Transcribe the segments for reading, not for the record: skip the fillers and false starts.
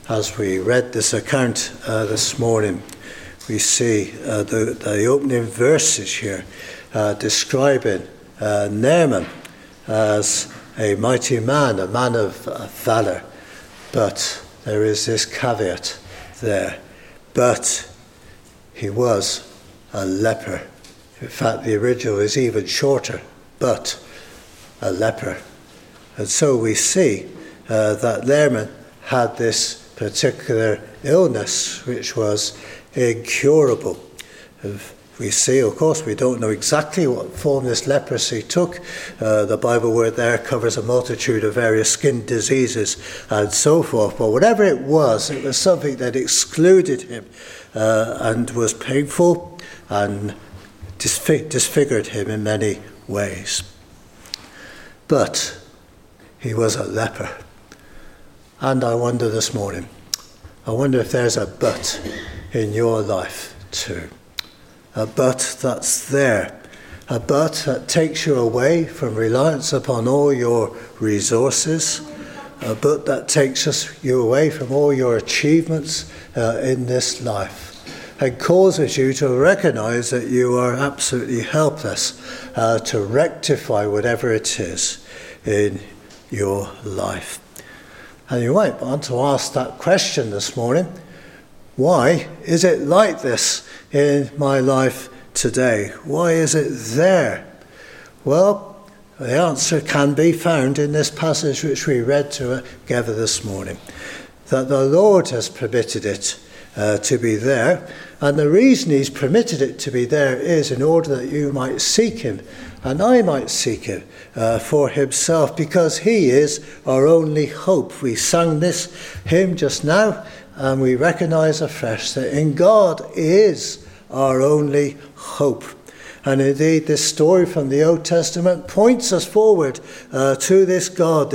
As we read this account this morning, we see the opening verses here describing Naaman as a mighty man, a man of valour. But there is this caveat there. But he was a leper. In fact, the original is even shorter. But a leper. And so we see that Naaman had this particular illness which was incurable. We see, of course, we don't know exactly what form this leprosy took. The Bible word there covers a multitude of various skin diseases and so forth. But whatever it was something that excluded him and was painful and disfigured him in many ways. But he was a leper. And I wonder this morning, I wonder if there's a but in your life too. A but that's there. A but that takes you away from reliance upon all your resources. A but that takes you away from all your achievements in this life. And causes you to recognize that you are absolutely helpless to rectify whatever it is in your life. And you might want to ask that question this morning. Why is it like this in my life today? Why is it there? Well, the answer can be found in this passage which we read together this morning. That the Lord has permitted it to be there. And the reason he's permitted it to be there is in order that you might seek him and I might seek him for himself, because he is our only hope. We sang this hymn just now and we recognise afresh that in God is our only hope. And indeed this story from the Old Testament points us forward to this God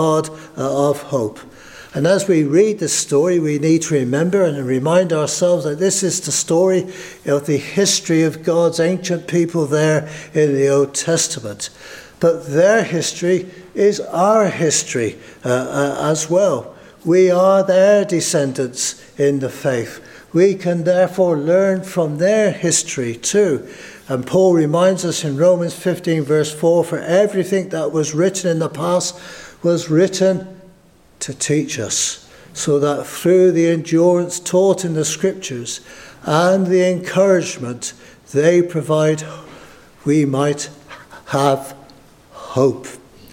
of hope. And as we read this story, we need to remember and remind ourselves that this is the story of the history of God's ancient people there in the Old Testament. But their history is our history as well. We are their descendants in the faith. We can therefore learn from their history too. And Paul reminds us in Romans 15 verse 4, for everything that was written in the past was written to teach us, so that through the endurance taught in the scriptures and the encouragement they provide, we might have hope.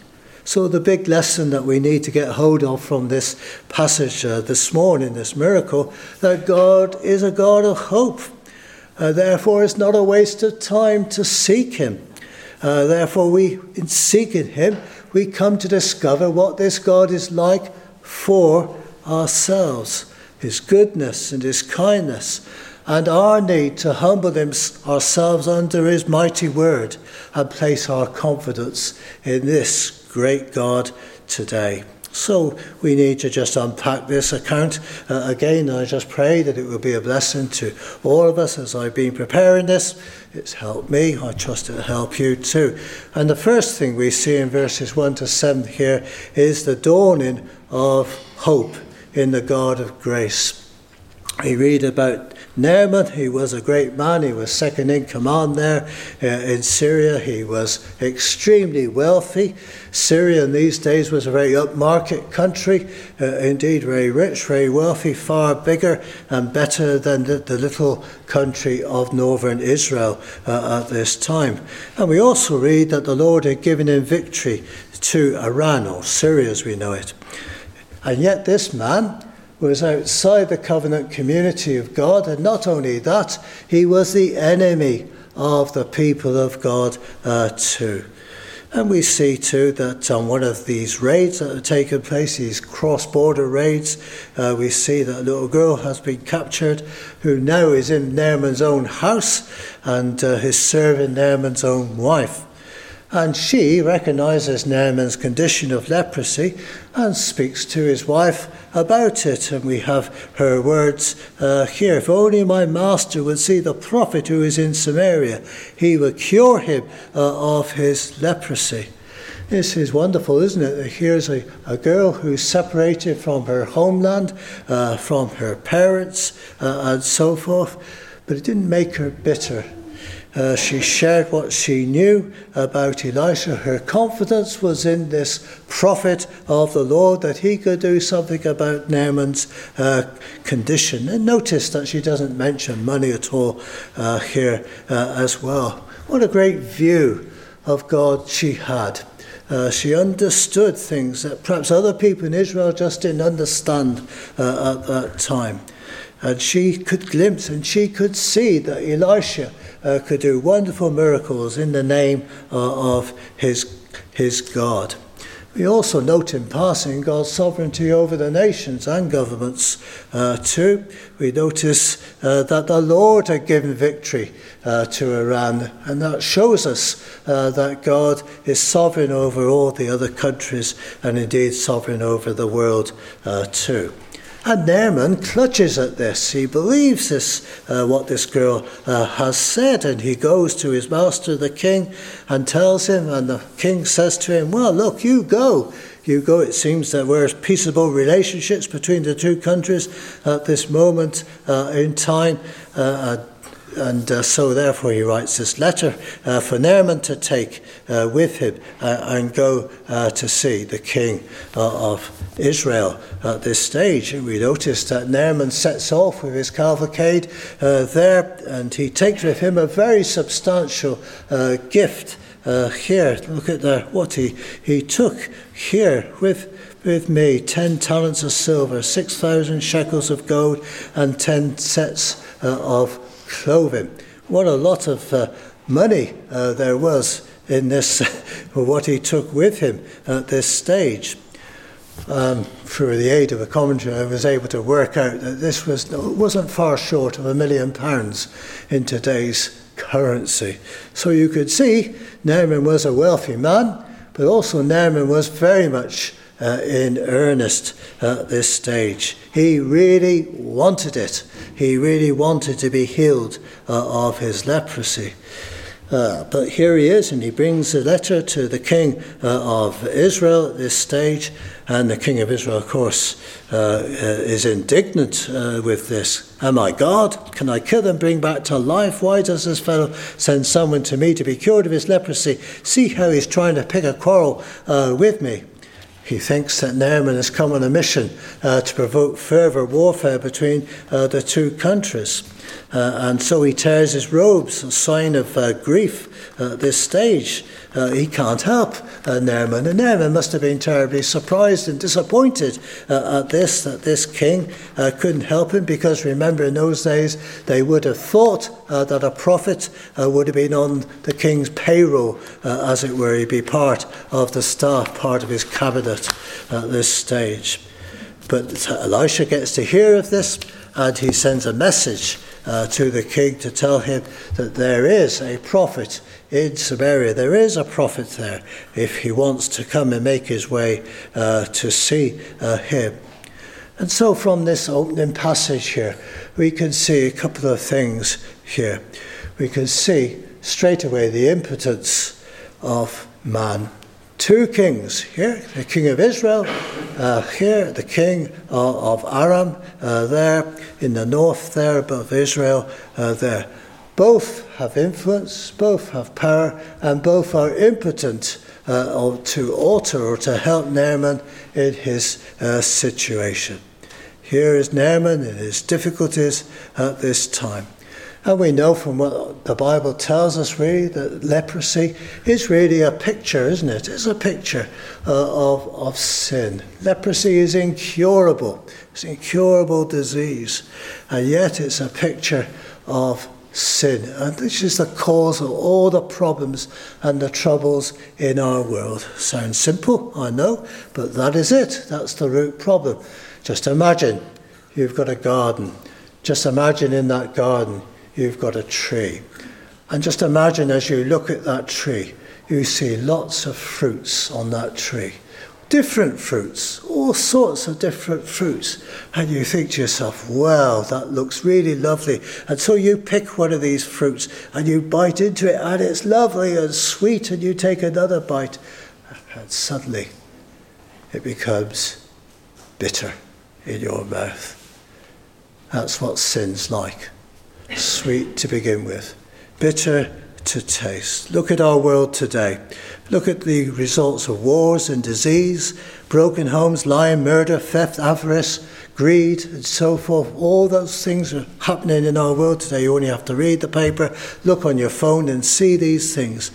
So the big lesson that we need to get hold of from this passage this morning, this miracle, that God is a God of hope. Therefore it's not a waste of time to seek him. Therefore in seeking him, we come to discover what this God is like for ourselves, his goodness and his kindness, and our need to humble ourselves under his mighty word and place our confidence in this great God today. So we need to just unpack this account again. I just pray that it will be a blessing to all of us as I've been preparing this. It's helped me. I trust it'll help you too. And the first thing we see in verses 1 to 7 here is the dawning of hope in the God of grace. We read about Naaman. He was a great man. He was second in command there in Syria. He was extremely wealthy. Syria in these days was a very upmarket country, indeed very rich, very wealthy, far bigger and better than the little country of northern Israel at this time. And we also read that the Lord had given him victory to Iran, or Syria as we know it. And yet this man was outside the covenant community of God, and not only that, he was the enemy of the people of God too. And we see too that on one of these raids that have taken place, these cross-border raids, we see that a little girl has been captured who now is in Naaman's own house and is serving Naaman's own wife. And she recognizes Naaman's condition of leprosy and speaks to his wife about it. And we have her words here. If only my master would see the prophet who is in Samaria, he would cure him of his leprosy. This is wonderful, isn't it? Here's a girl who's separated from her homeland, from her parents, and so forth. But it didn't make her bitter. She shared what she knew about Elisha. Her confidence was in this prophet of the Lord, that he could do something about Naaman's condition. And notice that she doesn't mention money at all here as well. What a great view of God she had. She understood things that perhaps other people in Israel just didn't understand at that time. And she could glimpse and she could see that Elisha could do wonderful miracles in the name of his God. We also note in passing God's sovereignty over the nations and governments too. We notice that the Lord had given victory to Iran, and that shows us that God is sovereign over all the other countries and indeed sovereign over the world too. And Naaman clutches at this. He believes this, what this girl has said, and he goes to his master, the king, and tells him, and the king says to him, well, look, you go. You go. It seems there were peaceable relationships between the two countries at this moment in time, and so therefore he writes this letter for Naaman to take with him and go to see the king of Israel at this stage. And we notice that Naaman sets off with his cavalcade there, and he takes with him a very substantial gift. Here, look at what he took here with me: 10 talents of silver, 6,000 shekels of gold, and 10 sets of clothing. What a lot of money there was in this, what he took with him at this stage. Through the aid of a commentary, I was able to work out that this wasn't far short of £1 million in today's currency. So you could see Naaman was a wealthy man, but also Naaman was very much in earnest at this stage. He really wanted it. He really wanted to be healed of his leprosy. But here he is, and he brings a letter to the king of Israel at this stage. And the king of Israel, of course, is indignant with this. Am I God? Can I kill and bring back to life? Why does this fellow send someone to me to be cured of his leprosy? See how he's trying to pick a quarrel with me. He thinks that Naaman has come on a mission to provoke further warfare between the two countries. And so he tears his robes, a sign of grief at this stage. He can't help Naaman. And Naaman must have been terribly surprised and disappointed at this, that this king couldn't help him, because remember, in those days they would have thought that a prophet would have been on the king's payroll, as it were. He'd be part of the staff, part of his cabinet at this stage. But Elisha gets to hear of this, and he sends a message to the king to tell him that there is a prophet in Samaria. There is a prophet there, if he wants to come and make his way to see him. And so from this opening passage here, we can see a couple of things here. We can see straight away the impotence of man. Two kings here, the king of Israel, here the king of Aram, there in the north there above Israel, there. Both have influence, both have power, and both are impotent to alter or to help Naaman in his situation. Here is Naaman in his difficulties at this time. And we know from what the Bible tells us, really, that leprosy is really a picture, isn't it? It's a picture of sin. Leprosy is incurable. It's an incurable disease. And yet it's a picture of sin. And this is the cause of all the problems and the troubles in our world. Sounds simple, I know, but that is it. That's the root problem. Just imagine you've got a garden. Just imagine in that garden you've got a tree. And just imagine as you look at that tree, you see lots of fruits on that tree. Different fruits, all sorts of different fruits. And you think to yourself, wow, that looks really lovely. And so you pick one of these fruits and you bite into it, and it's lovely and sweet, and you take another bite and suddenly it becomes bitter in your mouth. That's what sin's like. Sweet to begin with, bitter to taste. Look at our world today. Look at the results of wars and disease, broken homes, lying, murder, theft, avarice, greed, and so forth. All those things are happening in our world today. You only have to read the paper, look on your phone and see these things.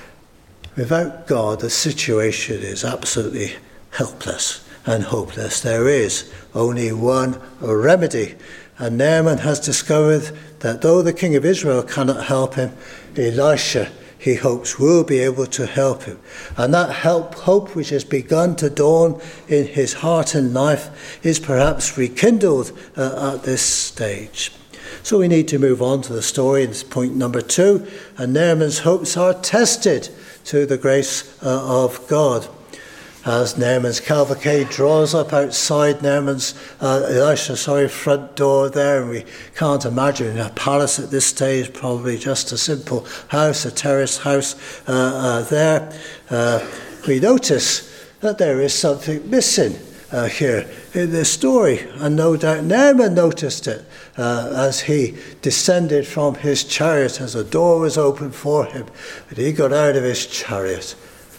Without God, the situation is absolutely helpless and hopeless. There is only one remedy. And Naaman has discovered that though the king of Israel cannot help him, Elisha, he hopes, will be able to help him. And that hope which has begun to dawn in his heart and life is perhaps rekindled at this stage. So we need to move on to the story. It's point number 2. And Naaman's hopes are tested to the grace of God. As Naaman's cavalcade draws up outside Elisha's front door there, and we can't imagine a palace at this stage, probably just a simple house, a terraced house there. We notice that there is something missing here in this story, and no doubt Naaman noticed it as he descended from his chariot, as a door was opened for him, and he got out of his chariot.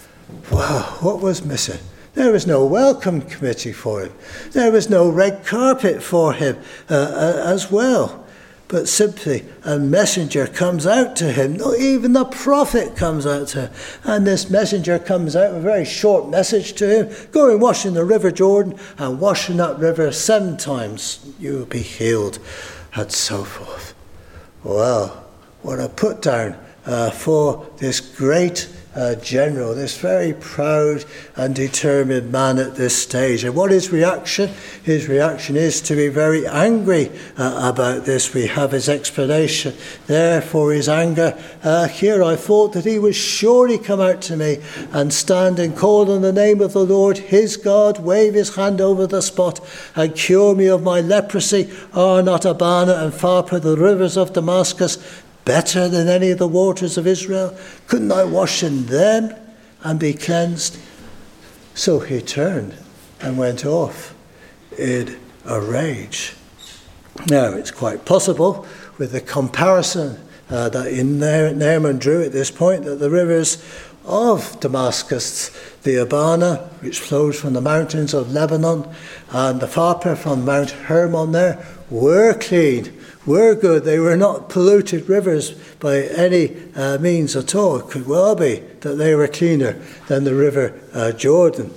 Wow, what was missing? There was no welcome committee for him. There was no red carpet for him as well. But simply a messenger comes out to him. Not even the prophet comes out to him. And this messenger comes out with a very short message to him. Go and wash in the river Jordan, and wash in that river 7 times. You will be healed, and so forth. Well, what a put down for this great general, this very proud and determined man at this stage. And what is reaction? His reaction is to be very angry about this. We have his explanation there for his anger. Here I thought that he would surely come out to me and stand and call on the name of the Lord his God, wave his hand over the spot and cure me of my leprosy. Are not Abana and Pharpar, the rivers of Damascus, better than any of the waters of Israel? Couldn't I wash in them and be cleansed? So he turned and went off in a rage. Now, it's quite possible, with the comparison that Naaman drew at this point, that the rivers of Damascus, the Abana, which flows from the mountains of Lebanon, and the Pharpar from Mount Hermon there, were clean, were good. They were not polluted rivers by any means at all. It could well be that they were cleaner than the river Jordan.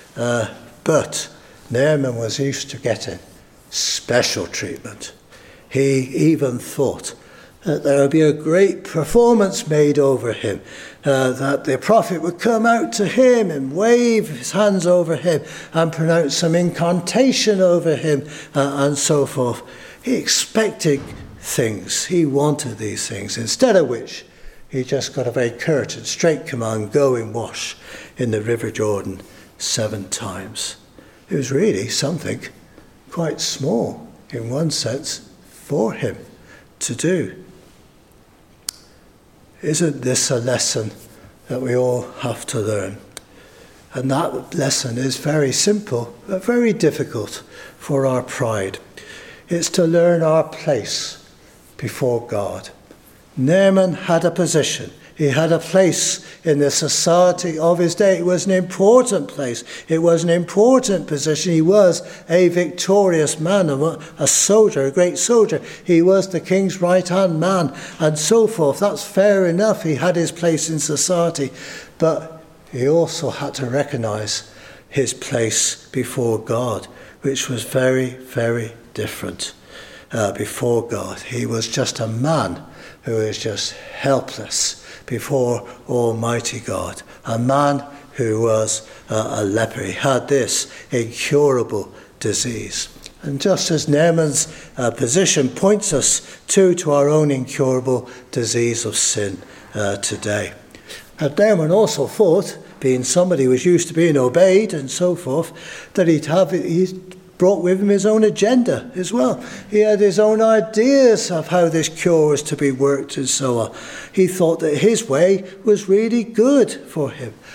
But Naaman was used to getting special treatment. He even thought that there would be a great performance made over him, that the prophet would come out to him and wave his hands over him and pronounce some incantation over him and so forth. He expected things. He wanted these things, instead of which he just got a very curt and straight command: go and wash in the river Jordan 7 times. It was really something quite small, in one sense, for him to do. Isn't this a lesson that we all have to learn? And that lesson is very simple, but very difficult for our pride. It's to learn our place before God. Naaman had a position. He had a place in the society of his day. It was an important place. It was an important position. He was a victorious man, a soldier, a great soldier. He was the king's right-hand man and so forth. That's fair enough. He had his place in society. But he also had to recognize his place before God, which was very, very different. Before God, he was just a man who is just helpless before Almighty God. A man who was a leper. He had this incurable disease. And just as Naaman's position points us to our own incurable disease of sin today. And Naaman also thought, being somebody who was used to being obeyed and so forth, that he brought with him his own agenda as well. He had his own ideas of how this cure was to be worked and so on. He thought that his way was really good for him.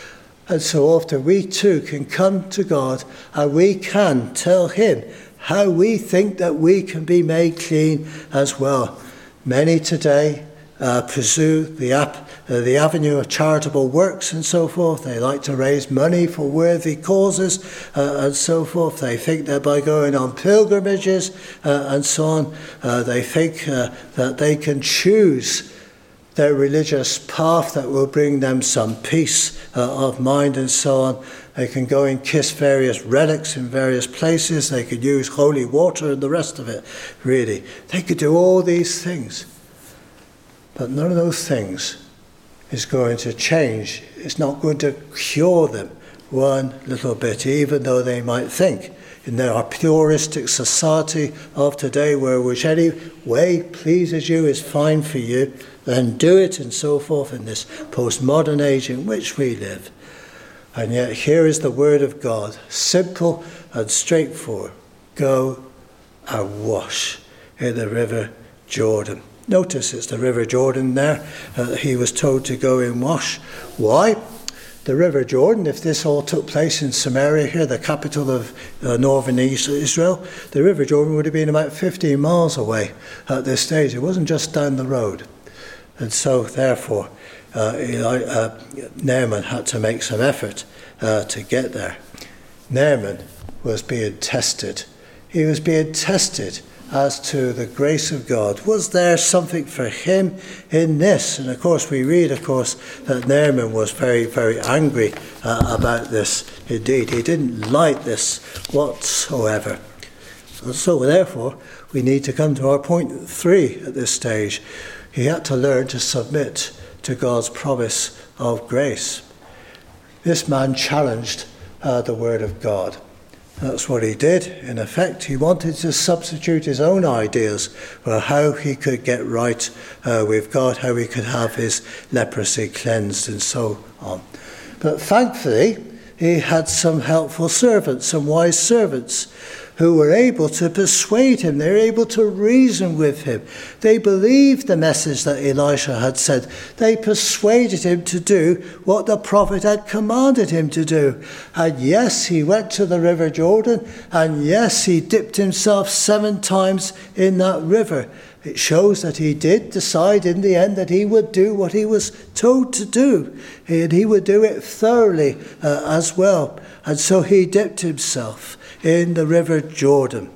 And so often we too can come to God and we can tell him how we think that we can be made clean as well. Many today pursue the avenue of charitable works and so forth. They like to raise money for worthy causes and so forth. They think that by going on pilgrimages and so on, they think that they can choose their religious path that will bring them some peace of mind and so on. They can go and kiss various relics in various places. They could use holy water and the rest of it, really. They could do all these things. But none of those things is going to change. It's not going to cure them one little bit, even though they might think in our puristic society of today, where which any way pleases you is fine for you, then do it and so forth, in this postmodern age in which we live. And yet here is the word of God, simple and straightforward. Go and wash in the river Jordan. Notice it's the River Jordan there. He was told to go and wash. Why? The River Jordan, if this all took place in Samaria here, the capital of northern Israel, the River Jordan would have been about 15 miles away at this stage. It wasn't just down the road. And so, therefore, Naaman had to make some effort to get there. Naaman was being tested. He was being tested as to the grace of God. Was there something for him in this? And of course we read, that Naaman was very, very angry about this. Indeed, he didn't like this whatsoever. And so therefore, we need to come to our point 3 at this stage. He had to learn to submit to God's promise of grace. This man challenged the word of God. That's what he did. In effect, he wanted to substitute his own ideas for how he could get right with God, how he could have his leprosy cleansed and so on. But thankfully, he had some helpful servants, some wise servants, who were able to persuade him. They were able to reason with him. They believed the message that Elisha had said. They persuaded him to do what the prophet had commanded him to do. And yes, he went to the River Jordan, and yes, he dipped himself 7 times in that river. It shows that he did decide in the end that he would do what he was told to do. And he would do it thoroughly as well. And so he dipped himself in the River Jordan.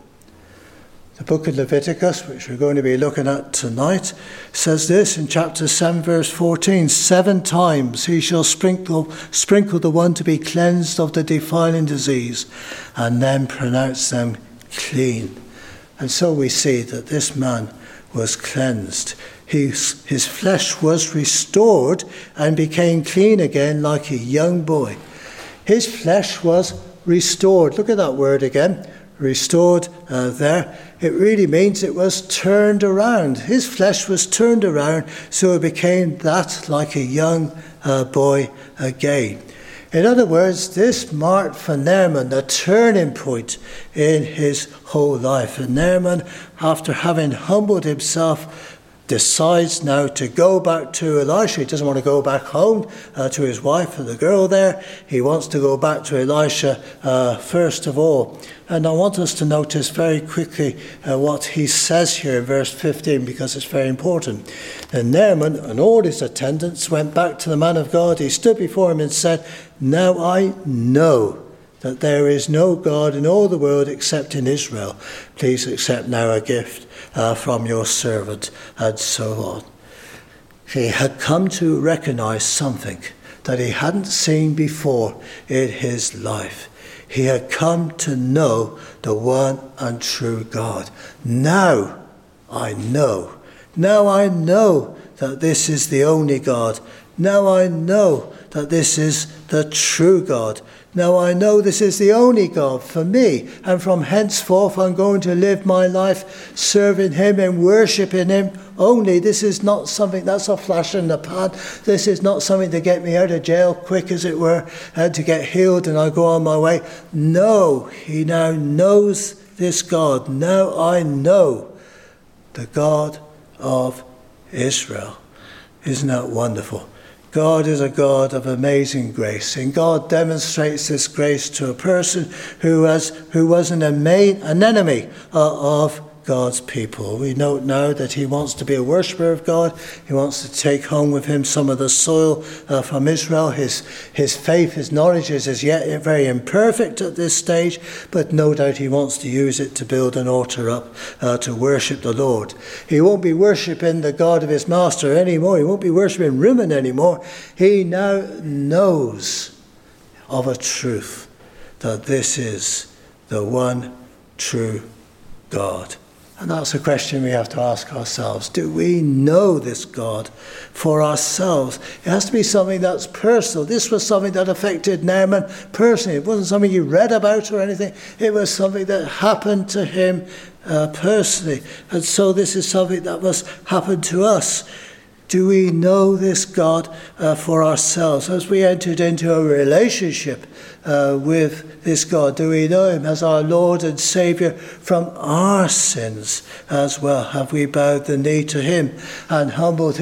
The book of Leviticus, which we're going to be looking at tonight, says this in chapter 7, verse 14. 7 times he shall sprinkle the one to be cleansed of the defiling disease, and then pronounce them clean. And so we see that this man was cleansed. His flesh was restored and became clean again like a young boy. His flesh was restored. Look at that word again. Restored there. It really means it was turned around. His flesh was turned around, so it became that like a young boy again. In other words, this marked for Naaman the turning point in his whole life. And Naaman, after having humbled himself, decides now to go back to Elisha. He doesn't want to go back home to his wife and the girl there. He wants to go back to Elisha first of all. And I want us to notice very quickly what he says here in verse 15, because it's very important. And Naaman and all his attendants went back to the man of God. He stood before him and said, "Now I know that there is no God in all the world except in Israel. Please accept now a gift from your servant," and so on. He had come to recognize something that he hadn't seen before in his life. He had come to know the one and true God. Now I know. Now I know that this is the only God. Now I know that this is the true God. Now I know this is the only God for me, and from henceforth I'm going to live my life serving him and worshipping him only. This is not something that's a flash in the pan. This is not something to get me out of jail quick, as it were, and to get healed and I go on my way. No, he now knows this God. Now I know the God of Israel. Isn't that wonderful? God is a God of amazing grace, and God demonstrates this grace to a person who was an enemy of God's people. We note now that he wants to be a worshipper of God. He wants to take home with him some of the soil from Israel. His faith, his knowledge is as yet very imperfect at this stage, but no doubt he wants to use it to build an altar up to worship the Lord. He won't be worshipping the God of his master anymore. He won't be worshipping Rimmon anymore. He now knows of a truth that this is the one true God. And that's a question we have to ask ourselves. Do we know this God for ourselves? It has to be something that's personal. This was something that affected Naaman personally. It wasn't something you read about or anything. It was something that happened to him personally. And so this is something that must happen to us. Do we know this God for ourselves? As we entered into a relationship with this God, do we know him as our Lord and Saviour from our sins as well? Have we bowed the knee to him and humbled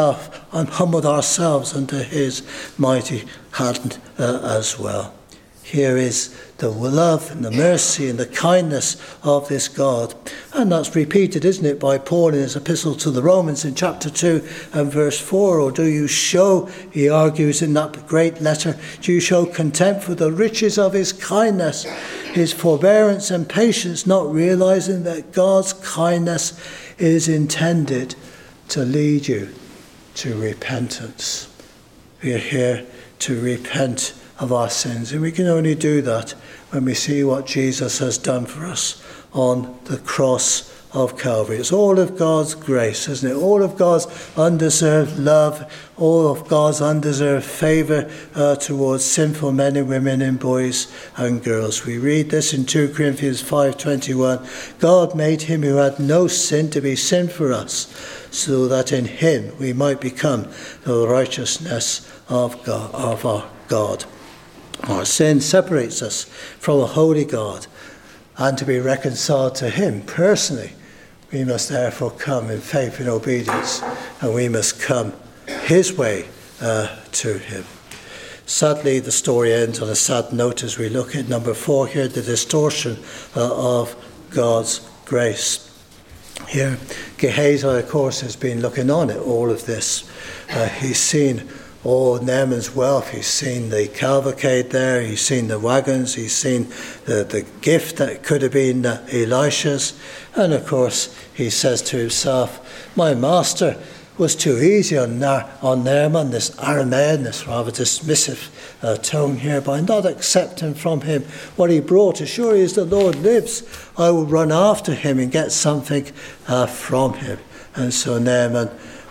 ourselves under his mighty hand as well? Here is the love and the mercy and the kindness of this God. And that's repeated, isn't it, by Paul in his epistle to the Romans in chapter 2 and verse 4. Or do you show, he argues in that great letter, do you show contempt for the riches of his kindness, his forbearance and patience, not realizing that God's kindness is intended to lead you to repentance? We are here to repent of our sins, and we can only do that when we see what Jesus has done for us on the cross of Calvary. It's all of God's grace, isn't it? All of God's undeserved love, all of God's undeserved favour towards sinful men and women and boys and girls. We read this in 2 Corinthians 5:21. God made him who had no sin to be sin for us, so that in him we might become the righteousness of our God. Our sin separates us from a holy God, and to be reconciled to him personally, we must therefore come in faith and obedience, and we must come his way to him. Sadly, the story ends on a sad note as we look at number 4 here, the distortion of God's grace. Here, Gehazi, of course, has been looking on at all of this. He's seen all Naaman's wealth. He's seen the cavalcade there. He's seen the wagons. He's seen the gift that could have been Elisha's. And of course, he says to himself, my master was too easy on Naaman, this Aramean, this rather dismissive tone here, by not accepting from him what he brought. As surely as the Lord lives, I will run after him and get something from him. And so Gehazi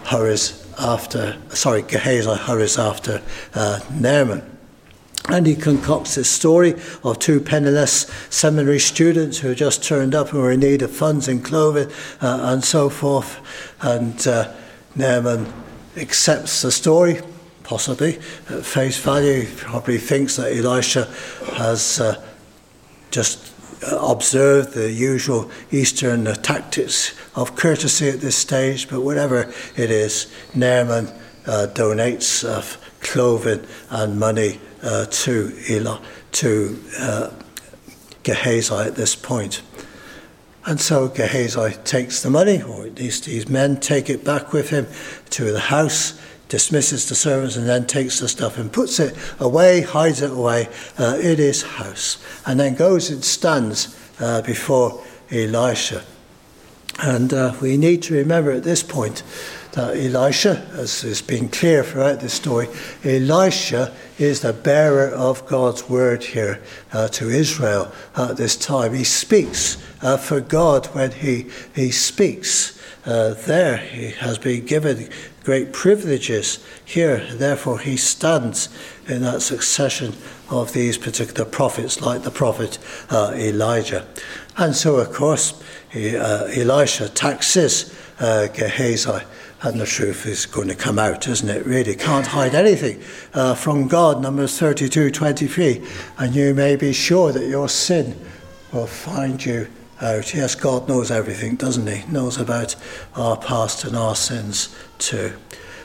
hurries after Naaman. And he concocts this story of 2 penniless seminary students who had just turned up and were in need of funds and clothing and so forth. And Naaman accepts the story, possibly, at face value. He probably thinks that Elisha has just observed the usual Eastern tactics of courtesy at this stage, but whatever it is, Naaman donates clothing and money to Gehazi at this point. And so Gehazi takes the money, or at least these men take it back with him to the house, dismisses the servants, and then takes the stuff and puts it away, hides it away in his house, and then goes and stands before Elisha. And we need to remember at this point that Elisha, as has been clear throughout this story, Elisha is the bearer of God's word here to Israel at this time. He speaks for God when he speaks. There he has been given great privileges here. Therefore he stands in that succession of these particular prophets, like the prophet Elijah. And so, of course, Elisha taxes Gehazi. And the truth is going to come out, isn't it? Really can't hide anything from God. Numbers 32:23. And you may be sure that your sin will find you out. Yes, God knows everything, doesn't he? Knows about our past and our sins too.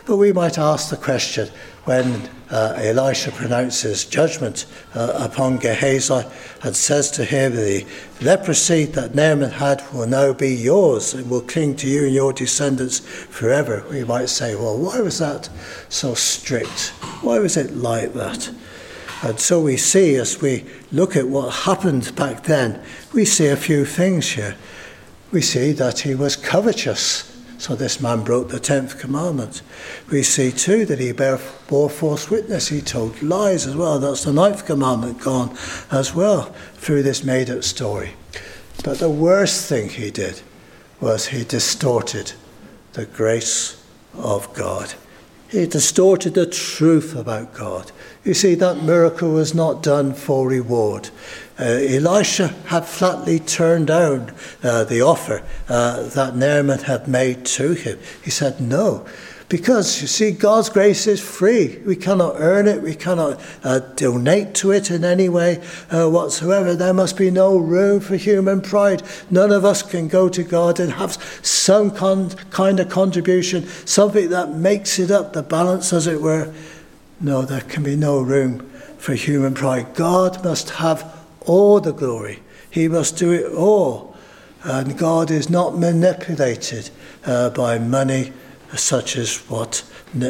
But we might ask the question, when Elisha pronounces judgment upon Gehazi and says to him, the leprosy that Naaman had will now be yours and will cling to you and your descendants forever. We might say, well, why was that so strict? Why was it like that? And so we see, as we look at what happened back then, we see a few things here. We see that he was covetous. So this man broke the 10th commandment. We see too that he bore false witness. He told lies as well. That's the 9th commandment gone as well through this made-up story. But the worst thing he did was he distorted the grace of God. He distorted the truth about God. You see, that miracle was not done for reward. Elisha had flatly turned down the offer that Naaman had made to him. He said no, because you see, God's grace is free. We cannot earn it. We cannot donate to it in any way whatsoever. There must be no room for human pride. None of us can go to God and have some kind of contribution, something that makes it up, the balance as it were. No, there can be no room for human pride. God must have all the glory. He must do it all. And God is not manipulated by money such as what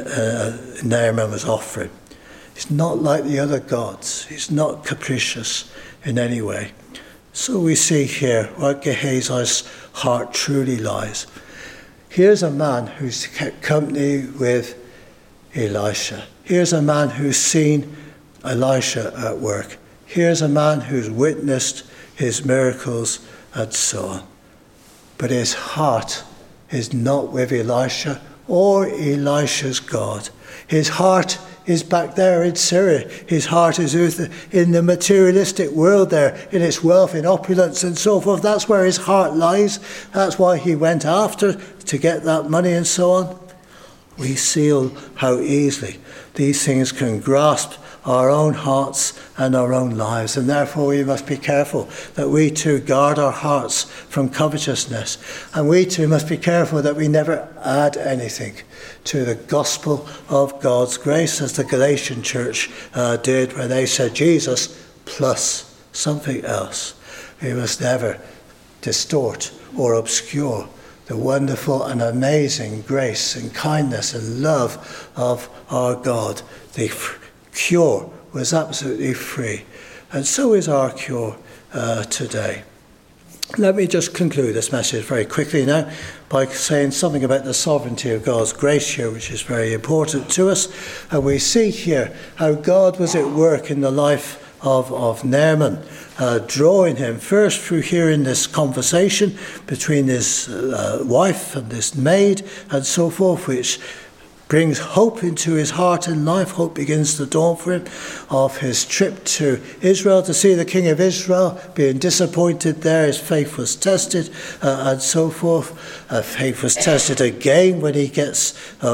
Naaman was offering. He's not like the other gods. He's not capricious in any way. So we see here where Gehazi's heart truly lies. Here's a man who's kept company with Elisha. Here's a man who's seen Elisha at work. Here's a man who's witnessed his miracles and so on. But his heart is not with Elisha or Elisha's God. His heart is back there in Syria. His heart is in the materialistic world there, in its wealth, in opulence and so forth. That's where his heart lies. That's why he went after to get that money and so on. We see how easily these things can grasp our own hearts and our own lives, and therefore we must be careful that we too guard our hearts from covetousness, and we too must be careful that we never add anything to the gospel of God's grace, as the Galatian church did, where they said Jesus plus something else. We must never distort or obscure the wonderful and amazing grace and kindness and love of our God. The cure was absolutely free, and so is our cure today. Let me just conclude this message very quickly now by saying something about the sovereignty of God's grace here, which is very important to us. And we see here how God was at work in the life of Naaman, drawing him first through hearing this conversation between his wife and this maid and so forth, which brings hope into his heart and life. Hope begins to dawn for him of his trip to Israel to see the king of Israel. Being disappointed there, his faith was tested and so forth. Faith was tested again when he gets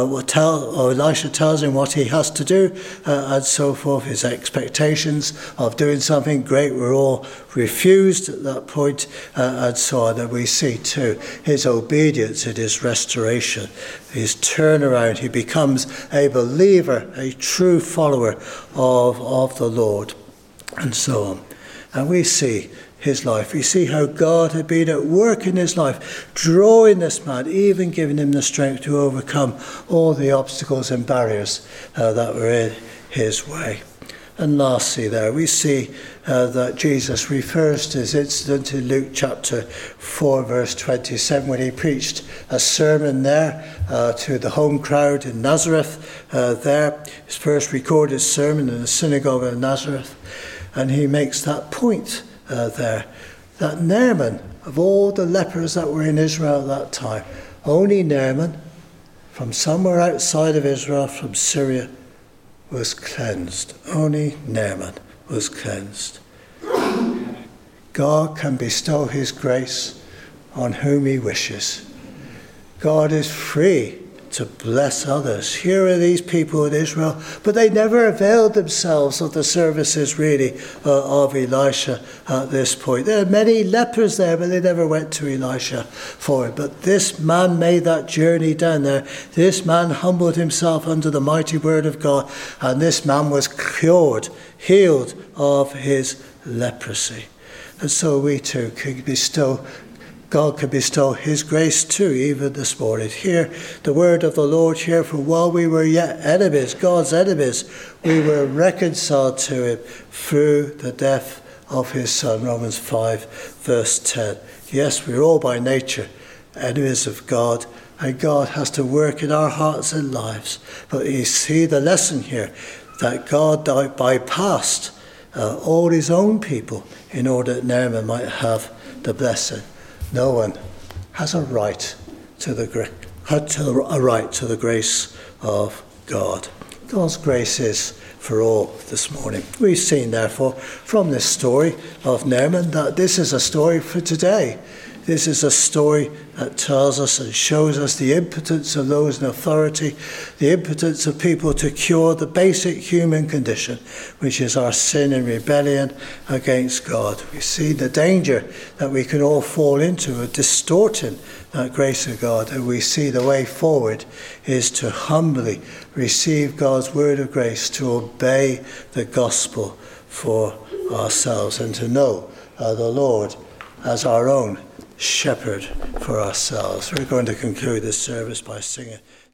Elisha tells him what he has to do and so forth. His expectations of doing something great were all refused at that point and so on. And we see too his obedience and his restoration, his turnaround. He becomes a believer, a true follower of the Lord, and so on. And we see his life. We see how God had been at work in his life, drawing this man, even giving him the strength to overcome all the obstacles and barriers that were in his way. And lastly there, we see that Jesus refers to this incident in Luke chapter 4, verse 27, when he preached a sermon there to the home crowd in Nazareth there, his first recorded sermon in the synagogue of Nazareth. And he makes that point there, that Naaman, of all the lepers that were in Israel at that time, only Naaman, from somewhere outside of Israel, from Syria, was cleansed. Only Naaman was cleansed. God can bestow his grace on whom he wishes. God is free to bless others. Here are these people in Israel, but they never availed themselves of the services really of Elisha at this point. There are many lepers there, but they never went to Elisha for it. But this man made that journey down there. This man humbled himself under the mighty word of God, and this man was cured, healed of his leprosy. And so we too can bestow, God can bestow his grace too, even this morning. Hear the word of the Lord here, for while we were yet enemies, God's enemies, we were reconciled to him through the death of his Son. Romans 5 verse 10. Yes, we're all by nature enemies of God, and God has to work in our hearts and lives. But you see the lesson here, that God bypassed all his own people in order that Naaman might have the blessing. No one has a right to the grace of God. God's grace is for all this morning. We've seen, therefore, from this story of Naaman that this is a story for today. This is a story that tells us and shows us the impotence of those in authority, the impotence of people to cure the basic human condition, which is our sin and rebellion against God. We see the danger that we can all fall into of distorting that grace of God, and we see the way forward is to humbly receive God's word of grace, to obey the gospel for ourselves, and to know the Lord as our own shepherd for ourselves. We're going to conclude this service by singing